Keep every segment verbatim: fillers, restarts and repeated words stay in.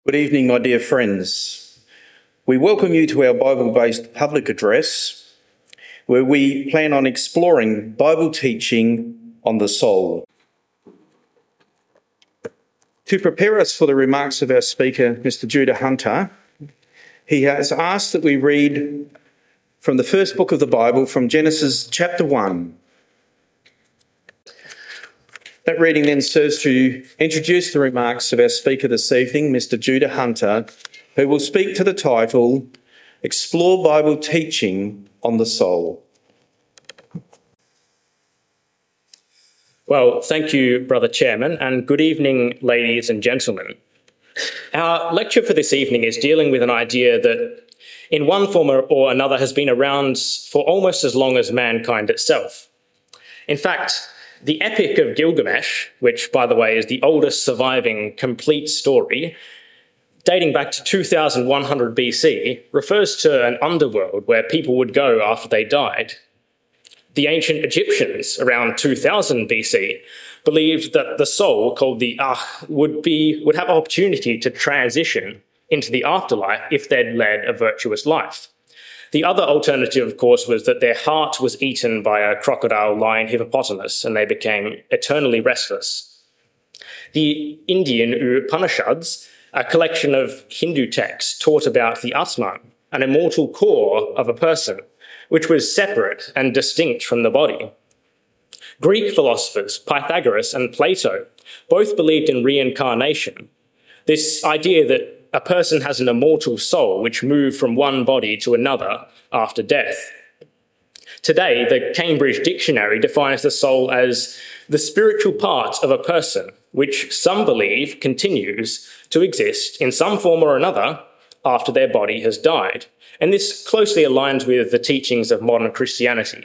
Good evening, my dear friends. We welcome you to our Bible-based public address, where we plan on exploring Bible teaching on the soul. To prepare us for the remarks of our speaker, Mister Judah Hunter, he has asked that we read from the first book of the Bible, from Genesis chapter one. That reading then serves to introduce the remarks of our speaker this evening, Mister Judah Hunter, who will speak to the title, Explore Bible Teaching on the Soul. Well, thank you, Brother Chairman, and good evening, ladies and gentlemen. Our lecture for this evening is dealing with an idea that, in one form or another, has been around for almost as long as mankind itself. In fact, the Epic of Gilgamesh, which, by the way, is the oldest surviving complete story, dating back to two thousand one hundred B C, refers to an underworld where people would go after they died. The ancient Egyptians, around two thousand B C, believed that the soul, called the Akh, would be would have opportunity to transition into the afterlife if they'd led a virtuous life. The other alternative, of course, was that their heart was eaten by a crocodile lion hippopotamus and they became eternally restless. The Indian Upanishads, a collection of Hindu texts, taught about the Atman, an immortal core of a person, which was separate and distinct from the body. Greek philosophers, Pythagoras and Plato, both believed in reincarnation, this idea that a person has an immortal soul which moved from one body to another after death. Today, the Cambridge Dictionary defines the soul as the spiritual part of a person which some believe continues to exist in some form or another after their body has died. And this closely aligns with the teachings of modern Christianity.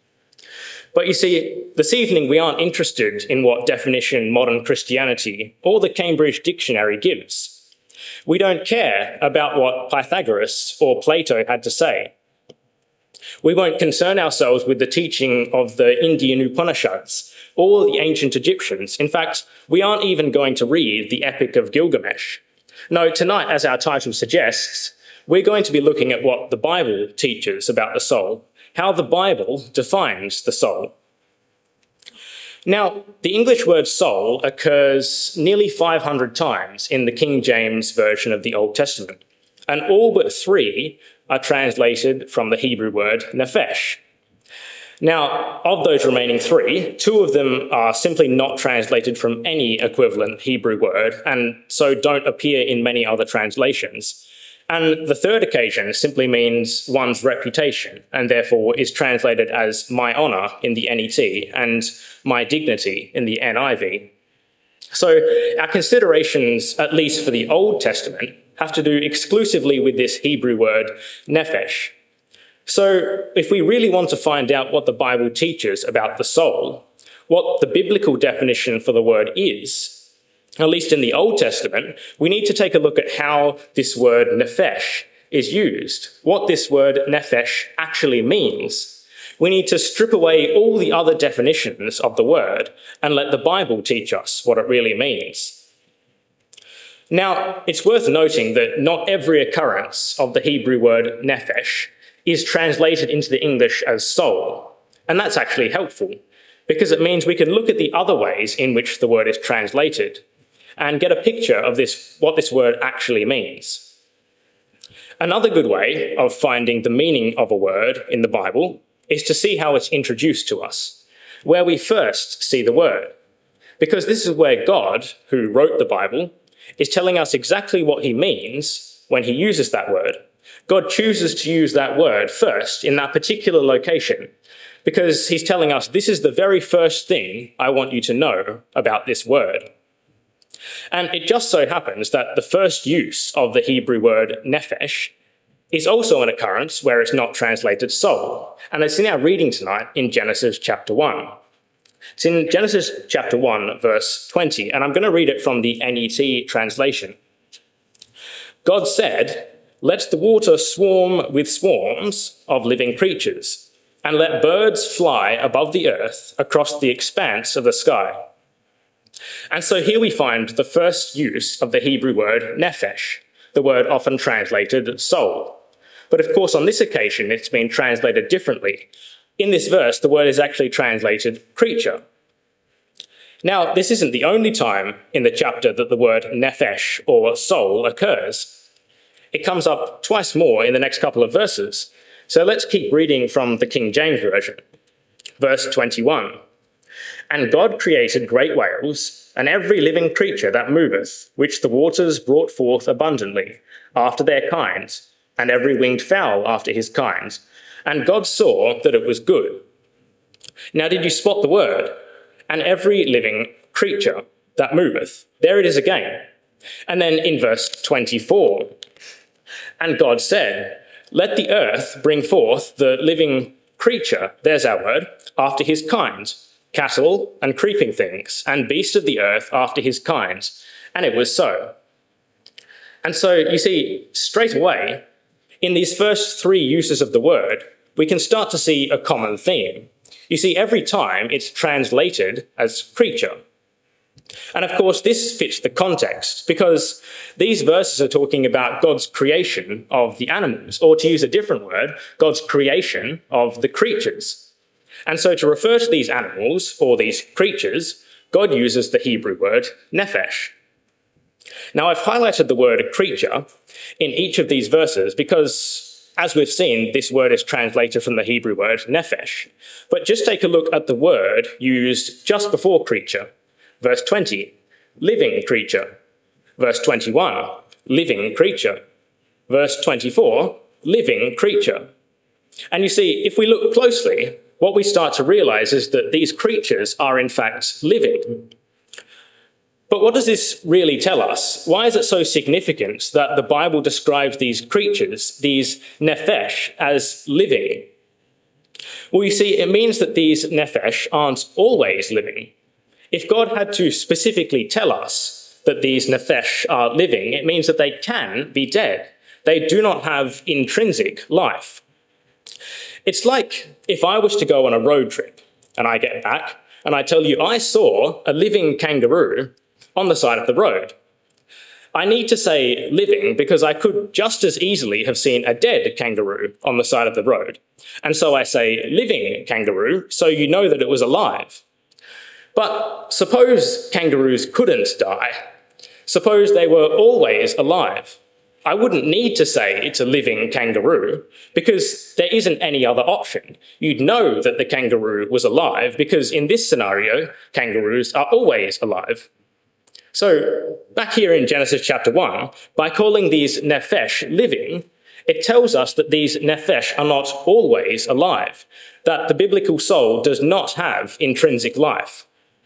But you see, this evening we aren't interested in what definition modern Christianity or the Cambridge Dictionary gives. We don't care about what Pythagoras or Plato had to say. We won't concern ourselves with the teaching of the Indian Upanishads or the ancient Egyptians. In fact, we aren't even going to read the Epic of Gilgamesh. No, tonight, as our title suggests, we're going to be looking at what the Bible teaches about the soul, how the Bible defines the soul. Now, the English word soul occurs nearly five hundred times in the King James Version of the Old Testament, and all but three are translated from the Hebrew word nephesh. Now, of those remaining three, two of them are simply not translated from any equivalent Hebrew word, and so don't appear in many other translations. And the third occasion simply means one's reputation, and therefore is translated as my honour in the N E T and my dignity in the N I V. So our considerations, at least for the Old Testament, have to do exclusively with this Hebrew word nephesh. So if we really want to find out what the Bible teaches about the soul, what the biblical definition for the word is, at least in the Old Testament, we need to take a look at how this word nephesh is used, what this word nephesh actually means. We need to strip away all the other definitions of the word and let the Bible teach us what it really means. Now, it's worth noting that not every occurrence of the Hebrew word nephesh is translated into the English as soul, and that's actually helpful because it means we can look at the other ways in which the word is translated and get a picture of this, what this word actually means. Another good way of finding the meaning of a word in the Bible is to see how it's introduced to us, where we first see the word. Because this is where God, who wrote the Bible, is telling us exactly what he means when he uses that word. God chooses to use that word first in that particular location, because he's telling us this is the very first thing I want you to know about this word. And it just so happens that the first use of the Hebrew word nephesh is also an occurrence where it's not translated soul. And it's in our reading tonight in Genesis chapter one. It's in Genesis chapter one, verse twenty, and I'm going to read it from the N E T translation. God said, "Let the water swarm with swarms of living creatures, and let birds fly above the earth across the expanse of the sky." And so here we find the first use of the Hebrew word nephesh, the word often translated soul. But of course, on this occasion, it's been translated differently. In this verse, the word is actually translated creature. Now, this isn't the only time in the chapter that the word nephesh, or soul, occurs. It comes up twice more in the next couple of verses. So let's keep reading from the King James Version. Verse twenty-one. And God created great whales, and every living creature that moveth, which the waters brought forth abundantly, after their kinds, and every winged fowl after his kind. And God saw that it was good. Now, did you spot the word? And every living creature that moveth. There it is again. And then in verse twenty-four, and God said, let the earth bring forth the living creature, there's our word, after his kind, cattle and creeping things, and beasts of the earth after his kind. And it was so. And so, you see, straight away, in these first three uses of the word, we can start to see a common theme. You see, every time it's translated as creature. And of course, this fits the context, because these verses are talking about God's creation of the animals, or to use a different word, God's creation of the creatures. And so to refer to these animals, or these creatures, God uses the Hebrew word nephesh. Now, I've highlighted the word creature in each of these verses because, as we've seen, this word is translated from the Hebrew word nephesh. But just take a look at the word used just before creature. Verse twenty, living creature. Verse twenty-one, living creature. Verse twenty-four, living creature. And you see, if we look closely, what we start to realize is that these creatures are in fact living. But what does this really tell us? Why is it so significant that the Bible describes these creatures, these nephesh, as living? Well, you see, it means that these nephesh aren't always living. If God had to specifically tell us that these nephesh are living, it means that they can be dead. They do not have intrinsic life. It's like if I was to go on a road trip and I get back and I tell you I saw a living kangaroo on the side of the road. I need to say living because I could just as easily have seen a dead kangaroo on the side of the road. And so I say living kangaroo, so you know that it was alive. But suppose kangaroos couldn't die. Suppose they were always alive. I wouldn't need to say it's a living kangaroo because there isn't any other option. You'd know that the kangaroo was alive because in this scenario, kangaroos are always alive. So back here in Genesis chapter one, by calling these nephesh living, it tells us that these nephesh are not always alive, that the biblical soul does not have intrinsic life.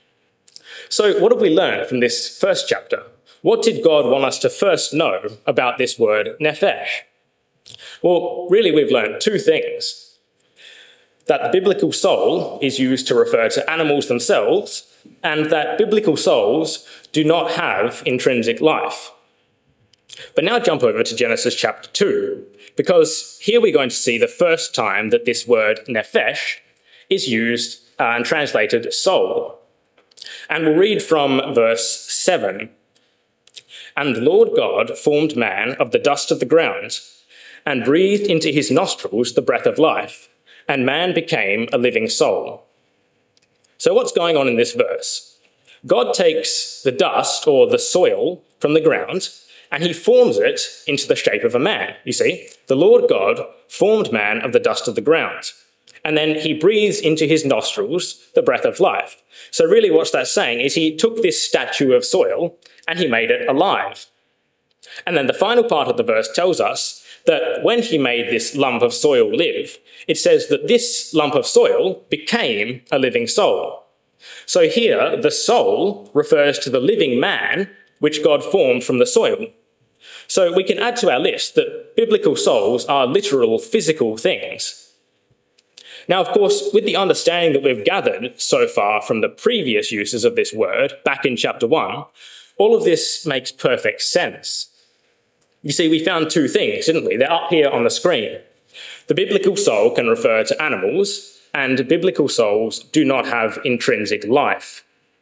So what have we learned from this first chapter? What did God want us to first know about this word nephesh? Well, really we've learned two things. That the biblical soul is used to refer to animals themselves, and that biblical souls do not have intrinsic life. But now jump over to Genesis chapter two, because here we're going to see the first time that this word nephesh is used uh, and translated soul. And we'll read from verse seven. And the Lord God formed man of the dust of the ground, and breathed into his nostrils the breath of life, and man became a living soul. So what's going on in this verse? God takes the dust, or the soil, from the ground, and he forms it into the shape of a man. You see, the Lord God formed man of the dust of the ground, and then he breathes into his nostrils the breath of life. So really what that's saying is he took this statue of soil and he made it alive. And then the final part of the verse tells us that when he made this lump of soil live, it says that this lump of soil became a living soul. So here, the soul refers to the living man which God formed from the soil. So we can add to our list that biblical souls are literal physical things. Now, of course, with the understanding that we've gathered so far from the previous uses of this word back in chapter one, all of this makes perfect sense. You see, we found two things, didn't we? They're up here on the screen. The biblical soul can refer to animals, and biblical souls do not have intrinsic life.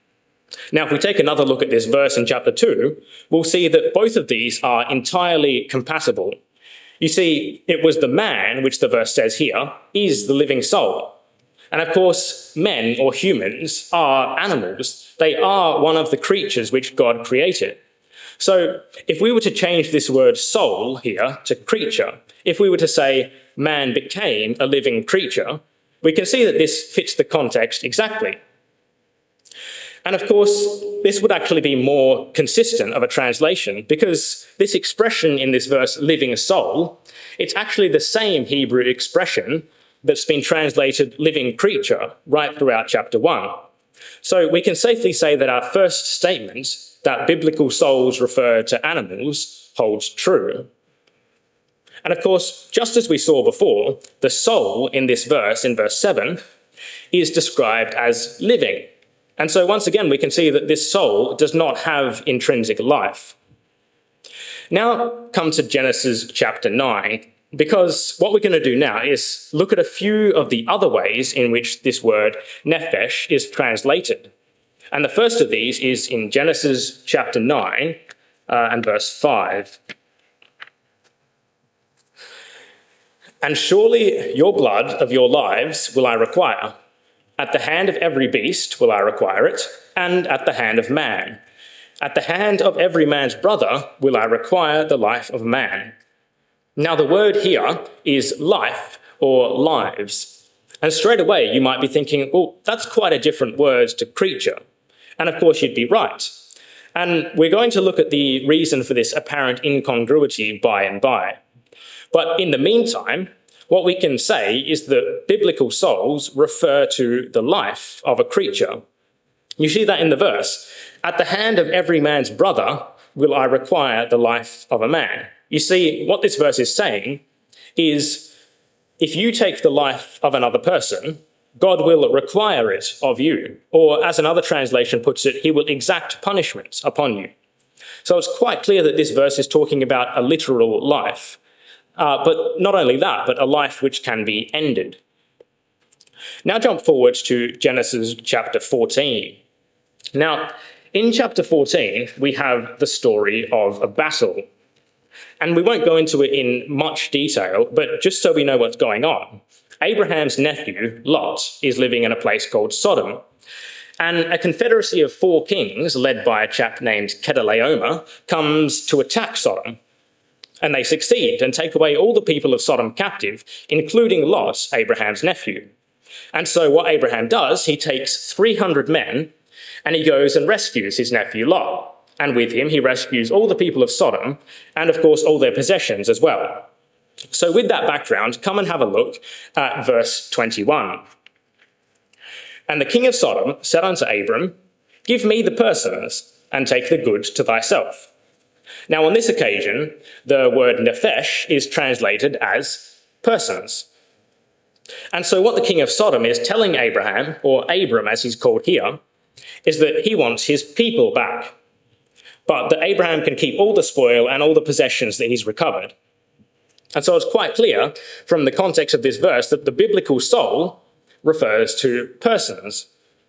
Now, if we take another look at this verse in chapter two, we'll see that both of these are entirely compatible. You see, it was the man, which the verse says here, is the living soul. And of course, men or humans are animals. They are one of the creatures which God created. So if we were to change this word soul here to creature, if we were to say man became a living creature, we can see that this fits the context exactly. And of course, this would actually be more consistent of a translation because this expression in this verse, living soul, it's actually the same Hebrew expression that's been translated living creature right throughout chapter one. So we can safely say that our first statement, that biblical souls refer to animals, holds true. And of course, just as we saw before, the soul in this verse, in verse seven, is described as living. And so once again, we can see that this soul does not have intrinsic life. Now come to Genesis chapter nine, because what we're going to do now is look at a few of the other ways in which this word nephesh is translated. And the first of these is in Genesis chapter nine uh, and verse five. And surely your blood of your lives will I require. At the hand of every beast will I require it, and at the hand of man. At the hand of every man's brother will I require the life of man. Now the word here is life or lives. And straight away you might be thinking, well, that's quite a different word to creature. And of course you'd be right. And we're going to look at the reason for this apparent incongruity by and by. But in the meantime, what we can say is that biblical souls refer to the life of a creature. You see that in the verse. At the hand of every man's brother will I require the life of a man. You see, what this verse is saying is, if you take the life of another person, God will require it of you. Or as another translation puts it, he will exact punishment upon you. So it's quite clear that this verse is talking about a literal life. Uh, but not only that, but a life which can be ended. Now jump forward to Genesis chapter fourteen. Now, in chapter fourteen, we have the story of a battle. And we won't go into it in much detail, but just so we know what's going on. Abraham's nephew, Lot, is living in a place called Sodom. And a confederacy of four kings, led by a chap named Chedorlaomer, comes to attack Sodom. And they succeed and take away all the people of Sodom captive, including Lot, Abraham's nephew. And so what Abraham does, he takes three hundred men and he goes and rescues his nephew Lot. And with him, he rescues all the people of Sodom and, of course, all their possessions as well. So with that background, come and have a look at verse twenty-one. And the king of Sodom said unto Abram, give me the persons and take the goods to thyself. Now, on this occasion, the word nephesh is translated as persons. And so what the king of Sodom is telling Abraham, or Abram as he's called here, is that he wants his people back, but that Abraham can keep all the spoil and all the possessions that he's recovered. And so it's quite clear from the context of this verse that the biblical soul refers to persons.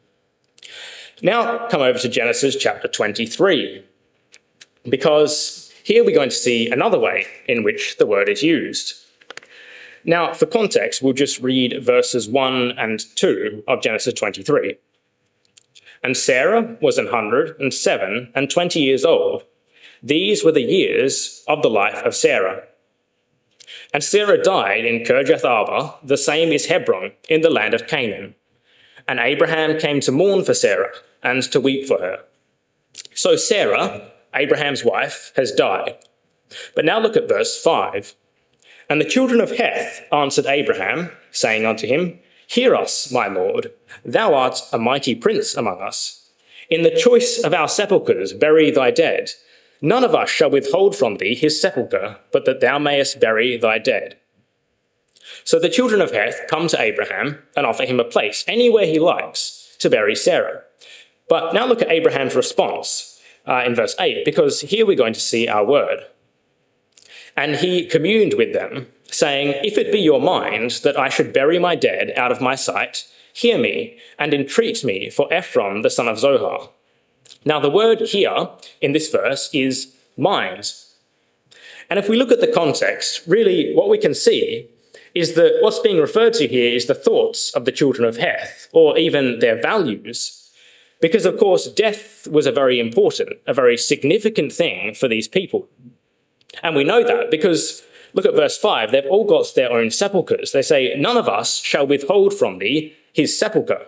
Now come over to Genesis chapter twenty-three. Because here we're going to see another way in which the word is used. Now, for context, we'll just read verses one and two of Genesis twenty-three. And Sarah was an hundred and seven and twenty years old. These were the years of the life of Sarah. And Sarah died in Kirjath Arba, the same is Hebron, in the land of Canaan. And Abraham came to mourn for Sarah and to weep for her. So Sarah, Abraham's wife, has died. But now look at verse five. And the children of Heth answered Abraham, saying unto him, hear us, my lord, thou art a mighty prince among us. In the choice of our sepulchres bury thy dead. None of us shall withhold from thee his sepulchre, but that thou mayest bury thy dead. So the children of Heth come to Abraham and offer him a place, anywhere he likes, to bury Sarah. But now look at Abraham's response. Uh, in verse eight, because here we're going to see our word. And he communed with them, saying, if it be your mind that I should bury my dead out of my sight, hear me, and entreat me for Ephron the son of Zohar. Now, the word here in this verse is mind. And if we look at the context, really what we can see is that what's being referred to here is the thoughts of the children of Heth, or even their values. Because, of course, death was a very important, a very significant thing for these people. And we know that because, look at verse five, they've all got their own sepulchres. They say, none of us shall withhold from thee his sepulchre.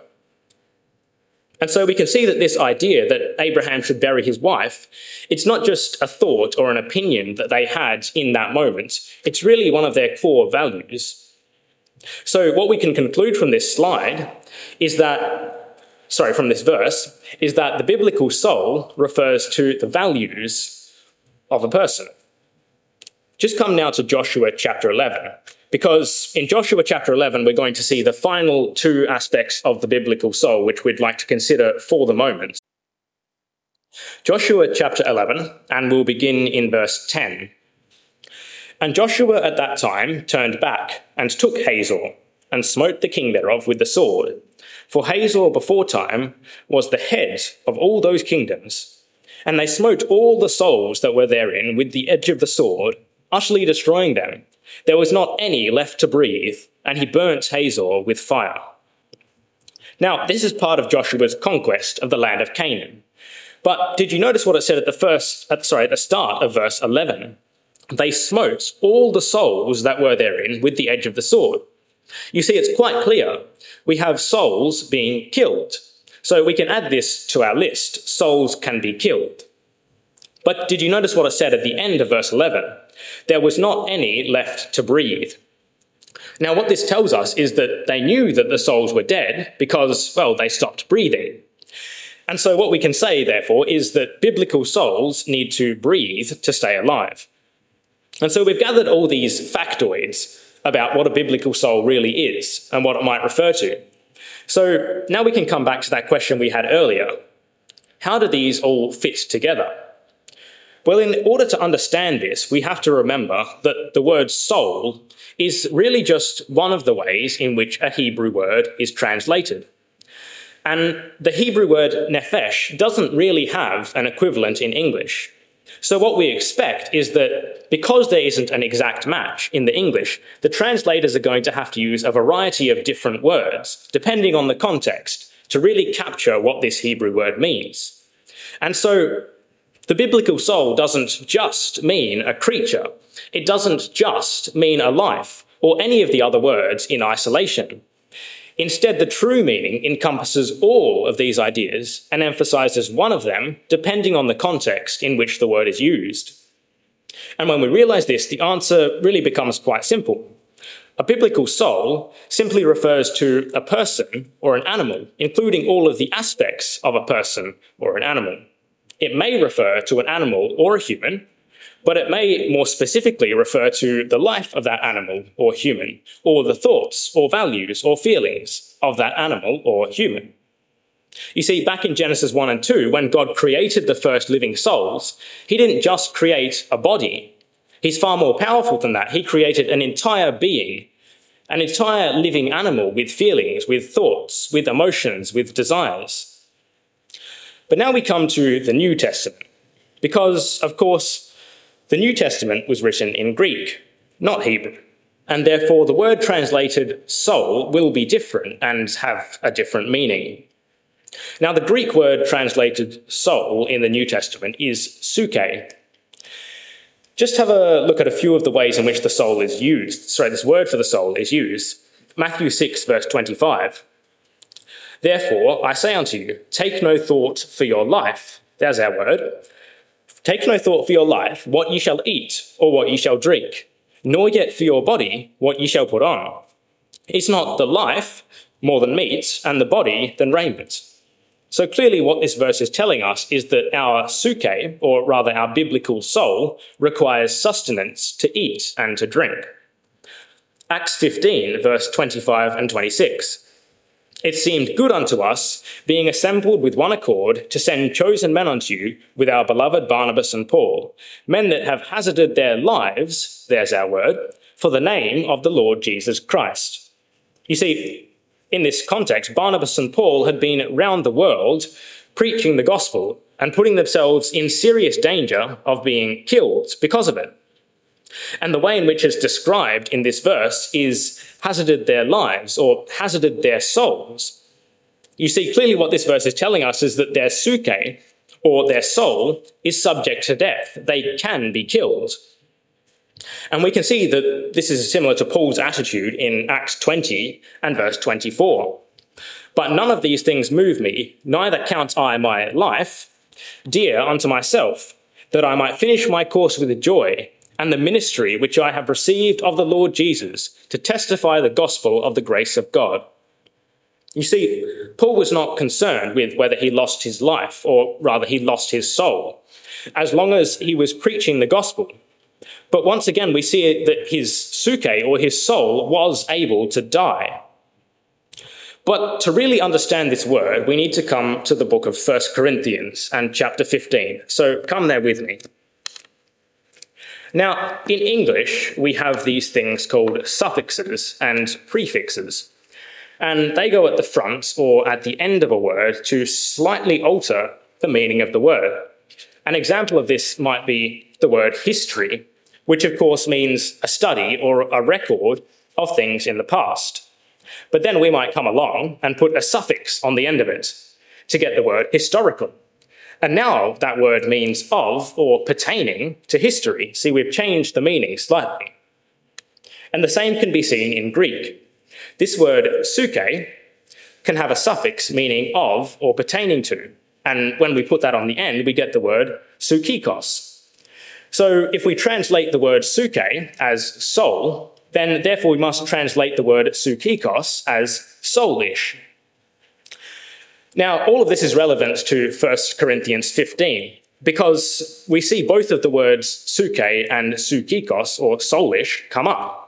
And so we can see that this idea that Abraham should bury his wife, it's not just a thought or an opinion that they had in that moment. It's really one of their core values. So what we can conclude from this slide is that, sorry, from this verse, is that the biblical soul refers to the values of a person. Just come now to Joshua chapter eleven. Because in Joshua chapter eleven, we're going to see the final two aspects of the biblical soul, which we'd like to consider for the moment. Joshua chapter eleven, and we'll begin in verse ten. And Joshua at that time turned back and took Hazor, and smote the king thereof with the sword. For Hazor beforetime was the head of all those kingdoms. And they smote all the souls that were therein with the edge of the sword, utterly destroying them. There was not any left to breathe, and he burnt Hazor with fire. Now, this is part of Joshua's conquest of the land of Canaan. But did you notice what it said at the first, at, sorry, at the start of verse eleven? They smote all the souls that were therein with the edge of the sword. You see, it's quite clear. We have souls being killed. So we can add this to our list. Souls can be killed. But did you notice what it said at the end of verse eleven? There was not any left to breathe. Now, what this tells us is that they knew that the souls were dead because, well, they stopped breathing. And so what we can say, therefore, is that biblical souls need to breathe to stay alive. And so we've gathered all these factoids about what a biblical soul really is and what it might refer to. So now we can come back to that question we had earlier. How do these all fit together? Well, in order to understand this, we have to remember that the word soul is really just one of the ways in which a Hebrew word is translated. And the Hebrew word nephesh doesn't really have an equivalent in English. So what we expect is that because there isn't an exact match in the English, the translators are going to have to use a variety of different words, depending on the context, to really capture what this Hebrew word means. And so the biblical soul doesn't just mean a creature. It doesn't just mean a life or any of the other words in isolation. Instead, the true meaning encompasses all of these ideas and emphasizes one of them depending on the context in which the word is used. And when we realize this, the answer really becomes quite simple. A biblical soul simply refers to a person or an animal, including all of the aspects of a person or an animal. It may refer to an animal or a human, but it may more specifically refer to the life of that animal or human, or the thoughts or values or feelings of that animal or human. You see, back in Genesis one and two, when God created the first living souls, he didn't just create a body. He's far more powerful than that. He created an entire being, an entire living animal with feelings, with thoughts, with emotions, with desires. But now we come to the New Testament, because, of course, the New Testament was written in Greek, not Hebrew, and therefore the word translated soul will be different and have a different meaning. Now, the Greek word translated soul in the New Testament is psyche. Just have a look at a few of the ways in which the soul is used. Sorry, this word for the soul is used. Matthew six, verse twenty-five. Therefore, I say unto you, take no thought for your life. There's our word. Take no thought for your life, what ye shall eat, or what ye shall drink, nor yet for your body, what ye shall put on. Is not the life more than meat, and the body than raiment? So clearly what this verse is telling us is that our psyche, or rather our biblical soul, requires sustenance to eat and to drink. Acts fifteen, verse twenty-five and twenty-six. It seemed good unto us, being assembled with one accord, to send chosen men unto you with our beloved Barnabas and Paul, men that have hazarded their lives, there's our word, for the name of the Lord Jesus Christ. You see, in this context, Barnabas and Paul had been round the world preaching the gospel, and putting themselves in serious danger of being killed because of it. And the way in which it's described in this verse is hazarded their lives or hazarded their souls. You see, clearly what this verse is telling us is that their suke, or their soul, is subject to death. They can be killed. And we can see that this is similar to Paul's attitude in Acts twenty and verse twenty-four. But none of these things move me, neither count I my life dear unto myself, that I might finish my course with joy, and the ministry which I have received of the Lord Jesus, to testify the gospel of the grace of God. You see, Paul was not concerned with whether he lost his life, or rather he lost his soul, as long as he was preaching the gospel. But once again, we see that his suke, or his soul, was able to die. But to really understand this word, we need to come to the book of First Corinthians and chapter fifteen. So come there with me. Now, in English, we have these things called suffixes and prefixes. And they go at the front or at the end of a word to slightly alter the meaning of the word. An example of this might be the word history, which of course means a study or a record of things in the past. But then we might come along and put a suffix on the end of it to get the word historical. And now that word means of or pertaining to history. See, we've changed the meaning slightly. And the same can be seen in Greek. This word suke can have a suffix meaning of or pertaining to. And when we put that on the end, we get the word sukikos. So if we translate the word suke as soul, then therefore we must translate the word sukikos as soulish. Now, all of this is relevant to First Corinthians fifteen, because we see both of the words suke and sukikos, or soulish, come up.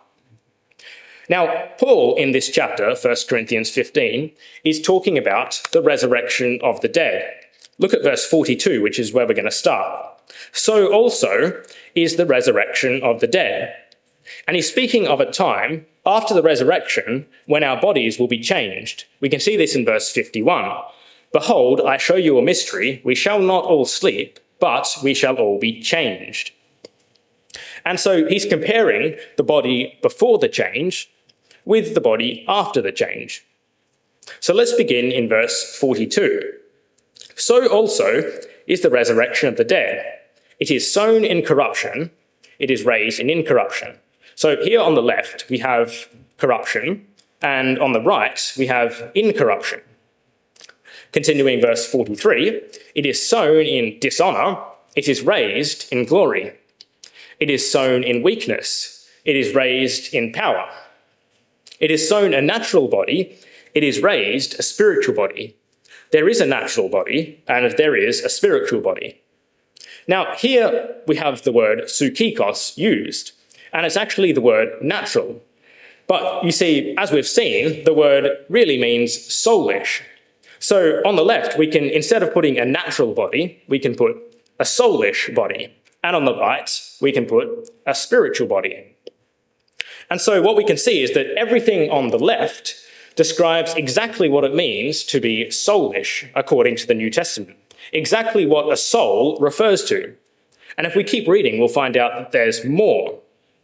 Now, Paul, in this chapter, First Corinthians fifteen, is talking about the resurrection of the dead. Look at verse forty-two, which is where we're going to start. So also is the resurrection of the dead. And he's speaking of a time after the resurrection when our bodies will be changed. We can see this in verse fifty-one. Behold, I show you a mystery. We shall not all sleep, but we shall all be changed. And so he's comparing the body before the change with the body after the change. So let's begin in verse forty-two. So also is the resurrection of the dead. It is sown in corruption, it is raised in incorruption. So here on the left, we have corruption, and on the right, we have incorruption. Continuing verse forty-three, it is sown in dishonor, it is raised in glory. It is sown in weakness, it is raised in power. It is sown a natural body, it is raised a spiritual body. There is a natural body, and there is a spiritual body. Now, here we have the word sukikos used, and it's actually the word natural. But you see, as we've seen, the word really means soulish. So on the left, we can, instead of putting a natural body, we can put a soulish body. And on the right, we can put a spiritual body. And so what we can see is that everything on the left describes exactly what it means to be soulish, according to the New Testament. Exactly what a soul refers to. And if we keep reading, we'll find out that there's more.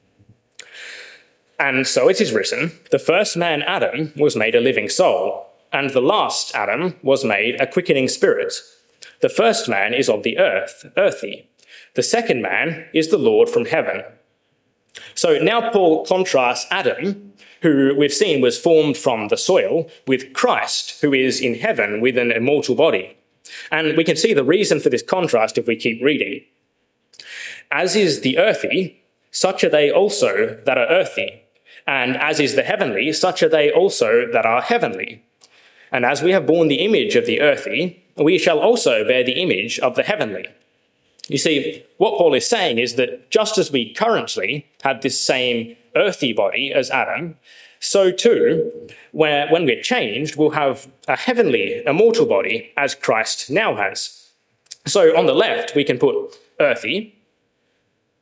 And so it is written, the first man, Adam, was made a living soul, and the last Adam was made a quickening spirit. The first man is of the earth, earthy. The second man is the Lord from heaven. So now Paul contrasts Adam, who we've seen was formed from the soil, with Christ, who is in heaven with an immortal body. And we can see the reason for this contrast if we keep reading. As is the earthy, such are they also that are earthy. And as is the heavenly, such are they also that are heavenly. And as we have borne the image of the earthy, we shall also bear the image of the heavenly. You see, what Paul is saying is that just as we currently have this same earthy body as Adam, so too, where, when we're changed, we'll have a heavenly, immortal body as Christ now has. So on the left, we can put earthy,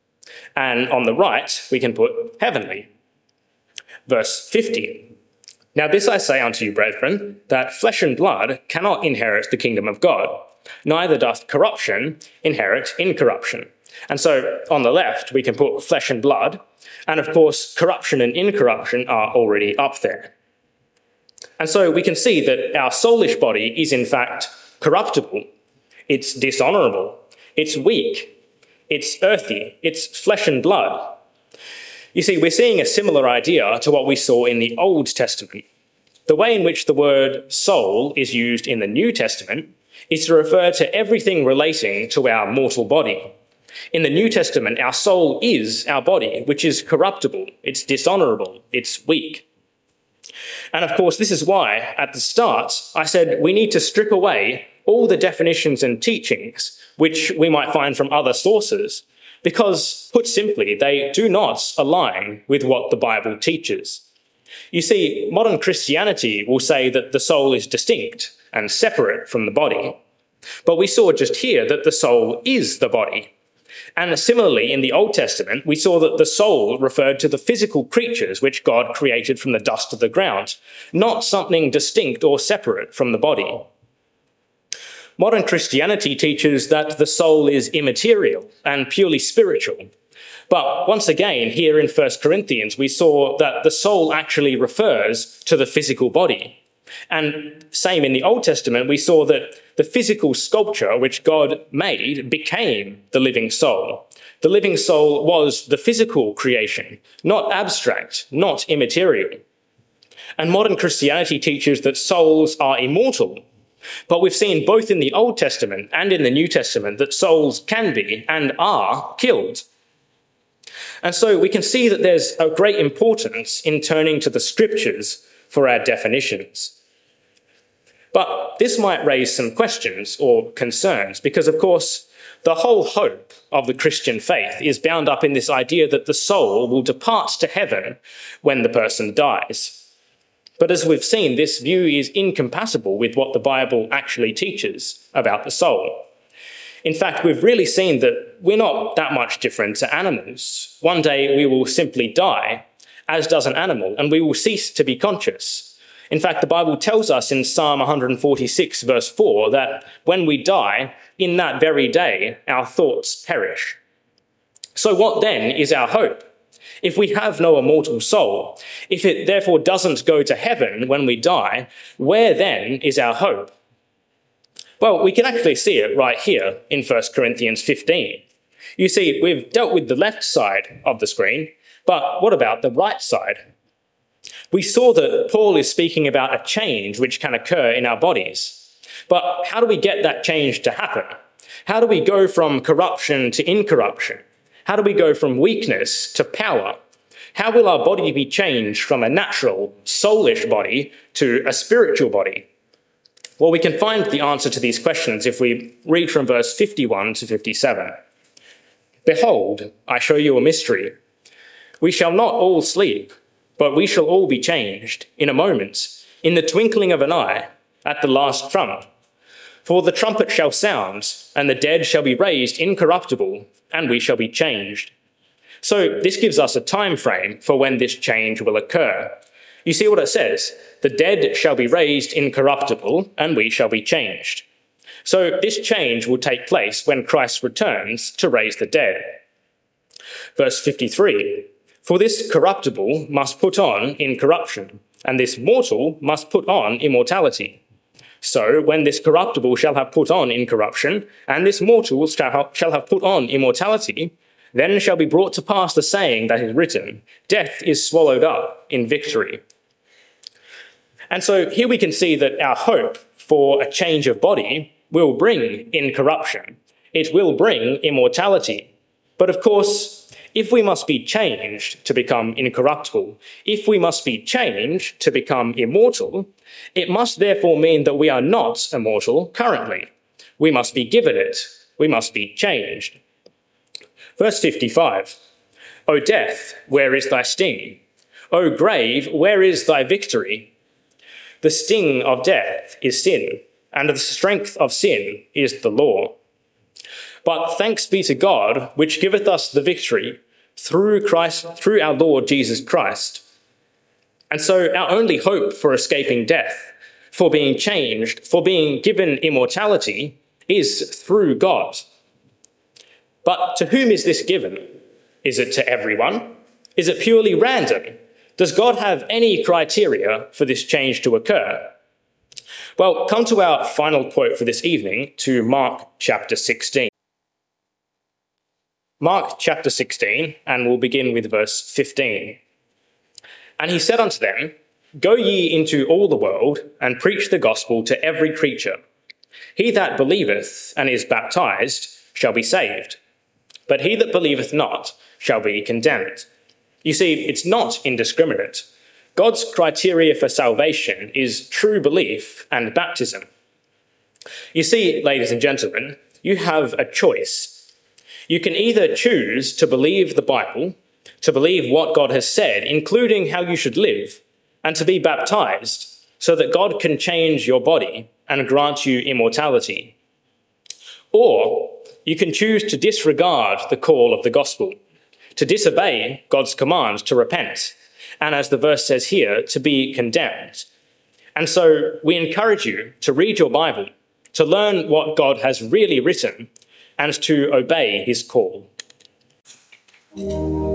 and on the right, we can put heavenly. Verse fifty, Now this I say unto you, brethren, that flesh and blood cannot inherit the kingdom of God, neither doth corruption inherit incorruption. And so on the left, we can put flesh and blood, and of course, corruption and incorruption are already up there. And so we can see that our soulish body is in fact corruptible, it's dishonourable, it's weak, it's earthy, it's flesh and blood. You see, we're seeing a similar idea to what we saw in the Old Testament. The way in which the word soul is used in the New Testament is to refer to everything relating to our mortal body. In the New Testament, our soul is our body, which is corruptible, it's dishonourable, it's weak. And of course, this is why, at the start, I said we need to strip away all the definitions and teachings which we might find from other sources, because, put simply, they do not align with what the Bible teaches. You see, modern Christianity will say that the soul is distinct and separate from the body. But we saw just here that the soul is the body. And similarly, in the Old Testament, we saw that the soul referred to the physical creatures which God created from the dust of the ground, not something distinct or separate from the body. Modern Christianity teaches that the soul is immaterial and purely spiritual. But once again, here in First Corinthians, we saw that the soul actually refers to the physical body. And same in the Old Testament, we saw that the physical sculpture which God made became the living soul. The living soul was the physical creation, not abstract, not immaterial. And modern Christianity teaches that souls are immortal. But we've seen both in the Old Testament and in the New Testament that souls can be and are killed. And so we can see that there's a great importance in turning to the scriptures for our definitions. But this might raise some questions or concerns because, of course, the whole hope of the Christian faith is bound up in this idea that the soul will depart to heaven when the person dies. But as we've seen, this view is incompatible with what the Bible actually teaches about the soul. In fact, we've really seen that we're not that much different to animals. One day we will simply die, as does an animal, and we will cease to be conscious. In fact, the Bible tells us in Psalm one forty-six, verse four, that when we die, in that very day, our thoughts perish. So what then is our hope? If we have no immortal soul, if it therefore doesn't go to heaven when we die, where then is our hope? Well, we can actually see it right here in First Corinthians fifteen. You see, we've dealt with the left side of the screen, but what about the right side? We saw that Paul is speaking about a change which can occur in our bodies. But how do we get that change to happen? How do we go from corruption to incorruption? How do we go from weakness to power? How will our body be changed from a natural, soulish body to a spiritual body? Well, we can find the answer to these questions if we read from verse fifty-one to fifty-seven. Behold, I show you a mystery. We shall not all sleep, but we shall all be changed in a moment, in the twinkling of an eye, at the last trump. For the trumpet shall sound, and the dead shall be raised incorruptible, and we shall be changed. So this gives us a time frame for when this change will occur. You see what it says? The dead shall be raised incorruptible, and we shall be changed. So this change will take place when Christ returns to raise the dead. Verse fifty-three, for this corruptible must put on incorruption, and this mortal must put on immortality. So when this corruptible shall have put on incorruption, and this mortal shall have put on immortality, then shall be brought to pass the saying that is written, death is swallowed up in victory. And so here we can see that our hope for a change of body will bring incorruption. It will bring immortality. But of course, if we must be changed to become incorruptible, if we must be changed to become immortal, it must therefore mean that we are not immortal currently. We must be given it. We must be changed. Verse fifty-five, O death, where is thy sting? O grave, where is thy victory? The sting of death is sin, and the strength of sin is the law. But thanks be to God, which giveth us the victory through Christ, through our Lord Jesus Christ. And so our only hope for escaping death, for being changed, for being given immortality, is through God. But to whom is this given? Is it to everyone? Is it purely random? Does God have any criteria for this change to occur? Well, come to our final quote for this evening, to Mark chapter sixteen. Mark chapter sixteen, and we'll begin with verse fifteen. And he said unto them, Go ye into all the world, and preach the gospel to every creature. He that believeth and is baptized shall be saved, but he that believeth not shall be condemned. You see, it's not indiscriminate. God's criteria for salvation is true belief and baptism. You see, ladies and gentlemen, you have a choice. You can either choose to believe the Bible, to believe what God has said, including how you should live, and to be baptized so that God can change your body and grant you immortality. Or you can choose to disregard the call of the gospel, to disobey God's command to repent, and as the verse says here, to be condemned. And so we encourage you to read your Bible, to learn what God has really written, and to obey his call.